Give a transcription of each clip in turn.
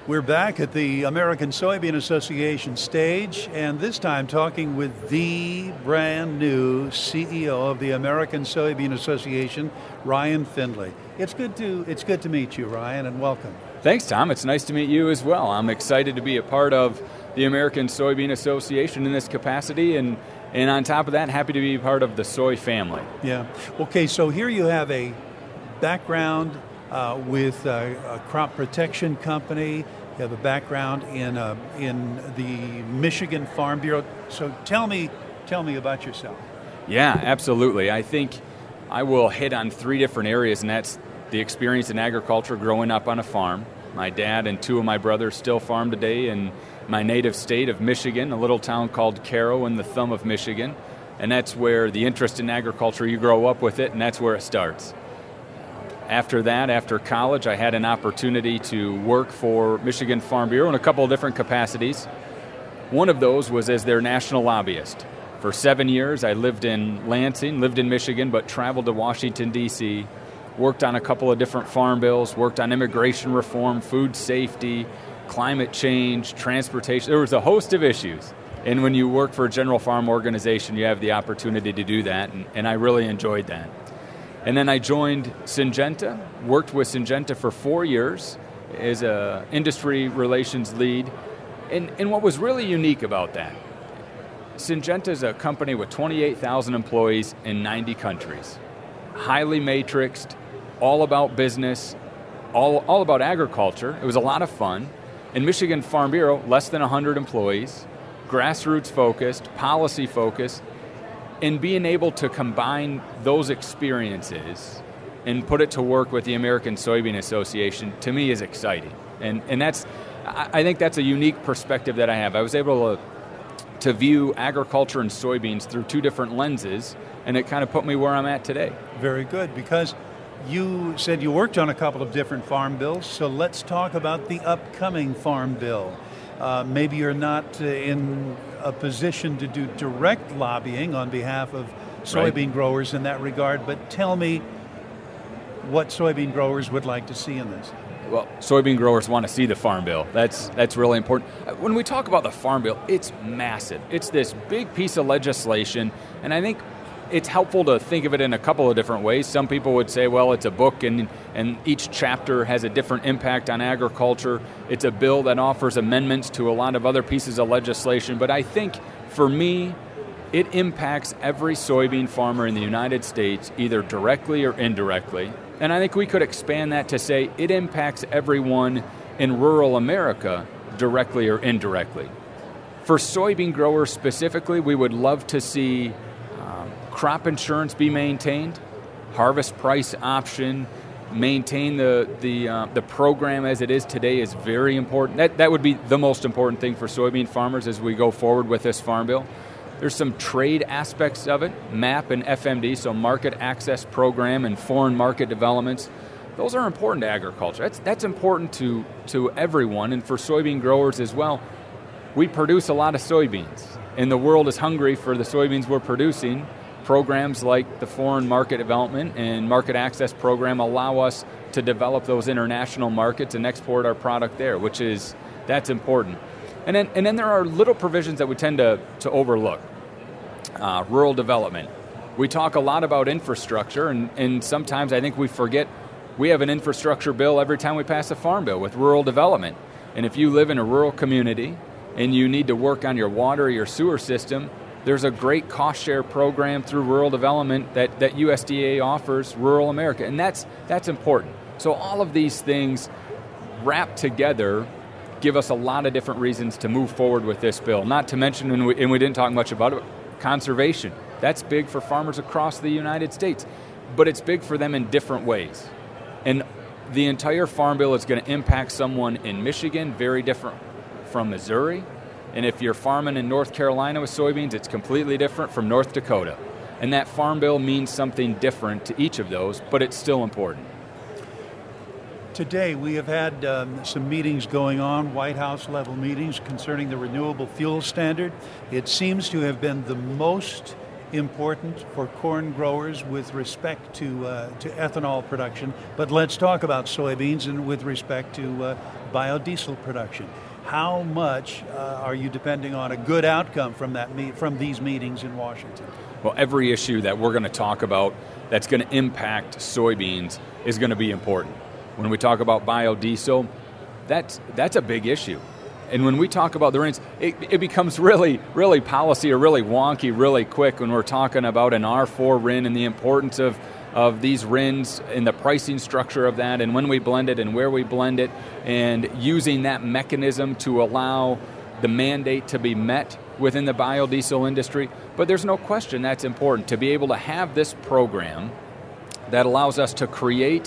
We're back at the American Soybean Association stage, and this time talking with the brand new CEO of the American Soybean Association, Ryan Findlay. It's good to meet you, Ryan, and welcome. Thanks, Tom. It's nice to meet you as well. I'm excited to be a part of the American Soybean Association in this capacity, and on top of that, happy to be part of the soy family. Yeah. Okay, so here you have a background with a crop protection company. You have a background in the Michigan Farm Bureau. So tell me about yourself. Yeah, absolutely. I think I will hit on three different areas, and that's the experience in agriculture growing up on a farm. My dad and two of my brothers still farm today in my native state of Michigan, a little town called Caro in the thumb of Michigan. And that's where the interest in agriculture, you grow up with it, and that's where it starts. After that, after college, I had an opportunity to work for Michigan Farm Bureau in a couple of different capacities. One of those was as their national lobbyist. For 7 years, I lived in Lansing, lived in Michigan, but traveled to Washington, D.C., worked on a couple of different farm bills, worked on immigration reform, food safety, climate change, transportation. There was a host of issues. And when you work for a general farm organization, you have the opportunity to do that, and I really enjoyed that. And then I joined Syngenta, worked with Syngenta for 4 years as an industry relations lead. And what was really unique about that, Syngenta is a company with 28,000 employees in 90 countries, highly matrixed, all about business, all about agriculture. It was a lot of fun. In Michigan Farm Bureau, less than 100 employees, grassroots focused, policy focused, and being able to combine those experiences and put it to work with the American Soybean Association, to me, is exciting. And I think that's a unique perspective that I have. I was able to view agriculture and soybeans through two different lenses, and it kind of put me where I'm at today. Very good, because you said you worked on a couple of different farm bills, so let's talk about the upcoming farm bill. Maybe you're not in a position to do direct lobbying on behalf of soybean growers in that regard, but tell me what soybean growers would like to see in this. Well, soybean growers want to see the farm bill. That's really important. When we talk about the farm bill, it's massive. It's this big piece of legislation, and I think it's helpful to think of it in a couple of different ways. Some people would say, well, it's a book and each chapter has a different impact on agriculture. It's a bill that offers amendments to a lot of other pieces of legislation. But I think, for me, it impacts every soybean farmer in the United States, either directly or indirectly. And I think we could expand that to say it impacts everyone in rural America, directly or indirectly. For soybean growers specifically, we would love to see crop insurance be maintained, harvest price option, maintain the program as it is today is very important. That would be the most important thing for soybean farmers as we go forward with this farm bill. There's some trade aspects of it, MAP and FMD, so market access program and foreign market developments. Those are important to agriculture. That's important to everyone, and for soybean growers as well. We produce a lot of soybeans, and the world is hungry for the soybeans we're producing. Programs like the Foreign Market Development and Market Access Program allow us to develop those international markets and export our product there, that's important. And then there are little provisions that we tend to overlook. Rural development. We talk a lot about infrastructure, and sometimes I think we forget we have an infrastructure bill every time we pass a farm bill with rural development. And if you live in a rural community and you need to work on your water or your sewer system, there's a great cost share program through rural development that USDA offers rural America, and that's important. So all of these things wrapped together give us a lot of different reasons to move forward with this bill. Not to mention, and we didn't talk much about it, conservation. That's big for farmers across the United States, but it's big for them in different ways. And the entire farm bill is going to impact someone in Michigan, very different from Missouri. And if you're farming in North Carolina with soybeans, it's completely different from North Dakota. And that farm bill means something different to each of those, but it's still important. Today we have had some meetings going on, White House level meetings concerning the renewable fuel standard. It seems to have been the most important for corn growers with respect to ethanol production. But let's talk about soybeans and with respect to biodiesel production. How much are you depending on a good outcome from these meetings in Washington? Well, every issue that we're going to talk about that's going to impact soybeans is going to be important. When we talk about biodiesel, that's a big issue. And when we talk about the RINs, it becomes really, really policy or really wonky really quick when we're talking about an R4 RIN and the importance of these RINs and the pricing structure of that and when we blend it and where we blend it and using that mechanism to allow the mandate to be met within the biodiesel industry. But there's no question that's important to be able to have this program that allows us to create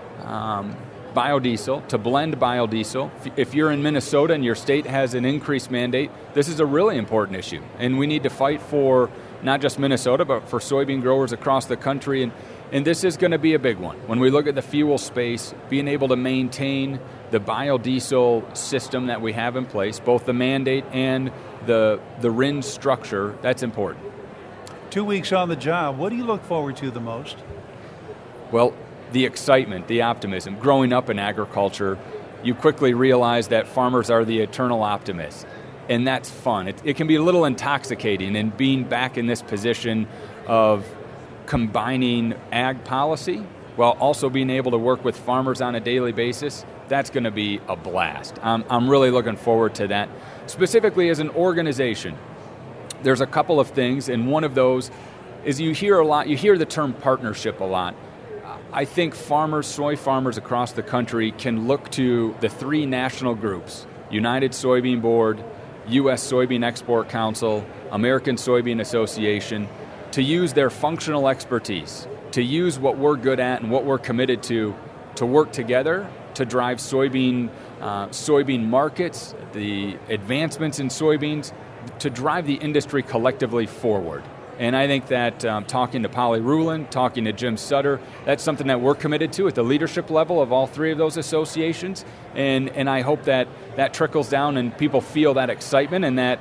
biodiesel, to blend biodiesel. If you're in Minnesota and your state has an increased mandate, this is a really important issue. And we need to fight for not just Minnesota, but for soybean growers across the country. And this is going to be a big one. When we look at the fuel space, being able to maintain the biodiesel system that we have in place, both the mandate and the RIN structure, that's important. 2 weeks on the job, what do you look forward to the most? Well, the excitement, the optimism. Growing up in agriculture, you quickly realize that farmers are the eternal optimists. And that's fun. It can be a little intoxicating, and being back in this position of combining ag policy while also being able to work with farmers on a daily basis, that's going to be a blast. I'm really looking forward to that. Specifically as an organization, there's a couple of things, and one of those is you hear the term partnership a lot. I think soy farmers across the country can look to the three national groups, United Soybean Board, U.S. Soybean Export Council, American Soybean Association, to use their functional expertise, to use what we're good at and what we're committed to work together to drive soybean markets, the advancements in soybeans, to drive the industry collectively forward. And I think that talking to Polly Rulin, talking to Jim Sutter, that's something that we're committed to at the leadership level of all three of those associations. And I hope that trickles down and people feel that excitement and that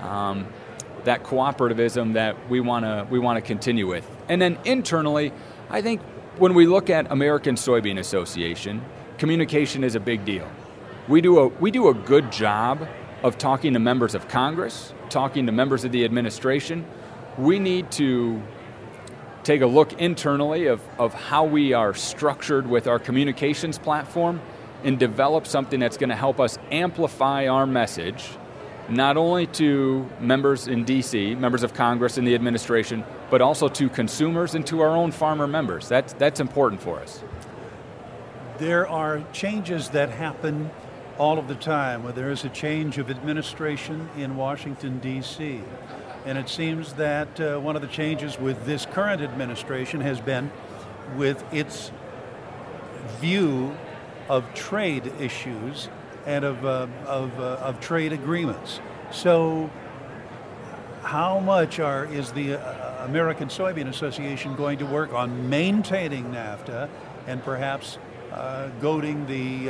cooperativism that we want to continue with. And then internally, I think when we look at American Soybean Association, communication is a big deal. We do a good job of talking to members of Congress, talking to members of the administration. We need to take a look internally of how we are structured with our communications platform and develop something that's going to help us amplify our message, not only to members in D.C., members of Congress and the administration, but also to consumers and to our own farmer members. That's important for us. There are changes that happen all of the time where there is a change of administration in Washington, D.C., and it seems that one of the changes with this current administration has been with its view of trade issues and of trade agreements. So how much is the American Soybean Association going to work on maintaining NAFTA and perhaps goading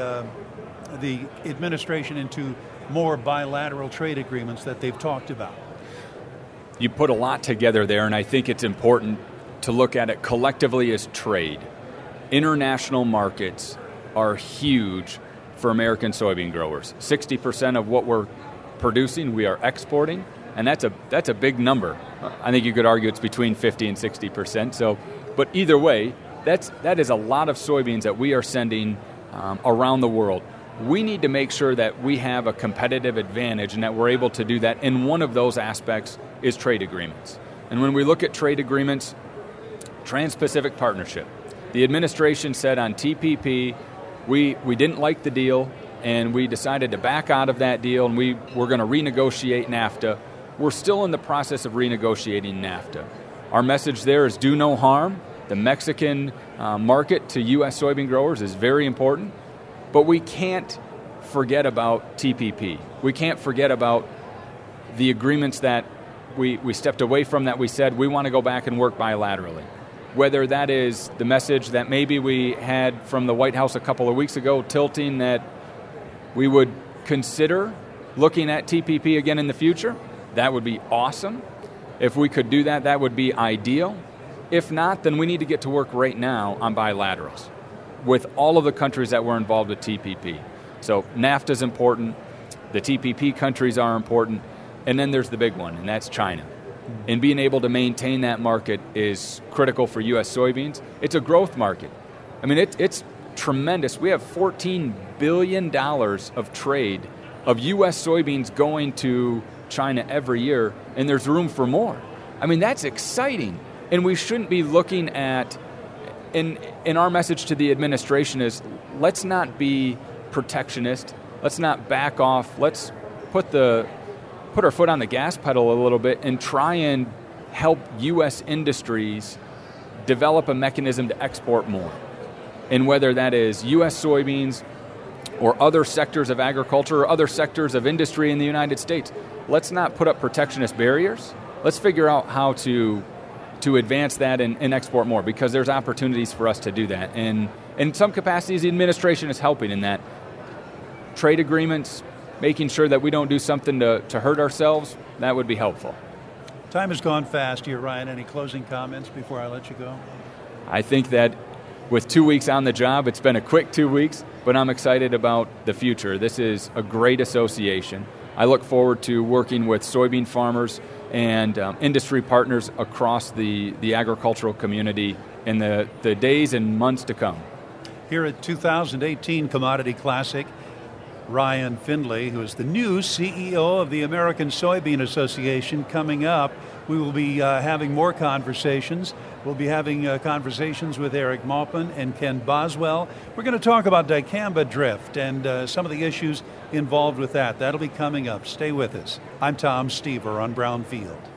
the administration into more bilateral trade agreements that they've talked about? You put a lot together there, and I think it's important to look at it collectively as trade. International markets are huge for American soybean growers. 60% of what we're producing, we are exporting, and that's a big number. I think you could argue it's between 50 and 60%. So, but either way, that is a lot of soybeans that we are sending around the world. We need to make sure that we have a competitive advantage and that we're able to do that. And one of those aspects is trade agreements. And when we look at trade agreements, Trans-Pacific Partnership, the administration said on TPP, we didn't like the deal and we decided to back out of that deal and we're going to renegotiate NAFTA. We're still in the process of renegotiating NAFTA. Our message there is do no harm. The Mexican market to U.S. soybean growers is very important. But we can't forget about TPP. We can't forget about the agreements that we stepped away from, that we said we want to go back and work bilaterally. Whether that is the message that maybe we had from the White House a couple of weeks ago, tilting that we would consider looking at TPP again in the future, that would be awesome. If we could do that, that would be ideal. If not, then we need to get to work right now on bilaterals with all of the countries that were involved with TPP. So NAFTA is important, the TPP countries are important, and then there's the big one, and that's China. And being able to maintain that market is critical for U.S. soybeans. It's a growth market. I mean, it's tremendous. We have $14 billion of trade of U.S. soybeans going to China every year, and there's room for more. I mean, that's exciting. And we shouldn't be looking at, and our message to the administration is, let's not be protectionist. Let's not back off. Let's put our foot on the gas pedal a little bit and try and help U.S. industries develop a mechanism to export more. And whether that is U.S. soybeans or other sectors of agriculture or other sectors of industry in the United States, let's not put up protectionist barriers. Let's figure out how to advance that and export more, because there's opportunities for us to do that. And in some capacities, the administration is helping in that. Trade agreements, making sure that we don't do something to hurt ourselves, that would be helpful. Time has gone fast here, Ryan. Any closing comments before I let you go? I think that with 2 weeks on the job, it's been a quick 2 weeks, but I'm excited about the future. This is a great association. I look forward to working with soybean farmers and industry partners across the agricultural community in the days and months to come. Here at 2018 Commodity Classic, Ryan Findlay, who is the new CEO of the American Soybean Association, coming up. We will be having more conversations. We'll be having conversations with Eric Maupin and Ken Boswell. We're going to talk about dicamba drift and some of the issues involved with that. That'll be coming up. Stay with us. I'm Tom Stever on Brownfield.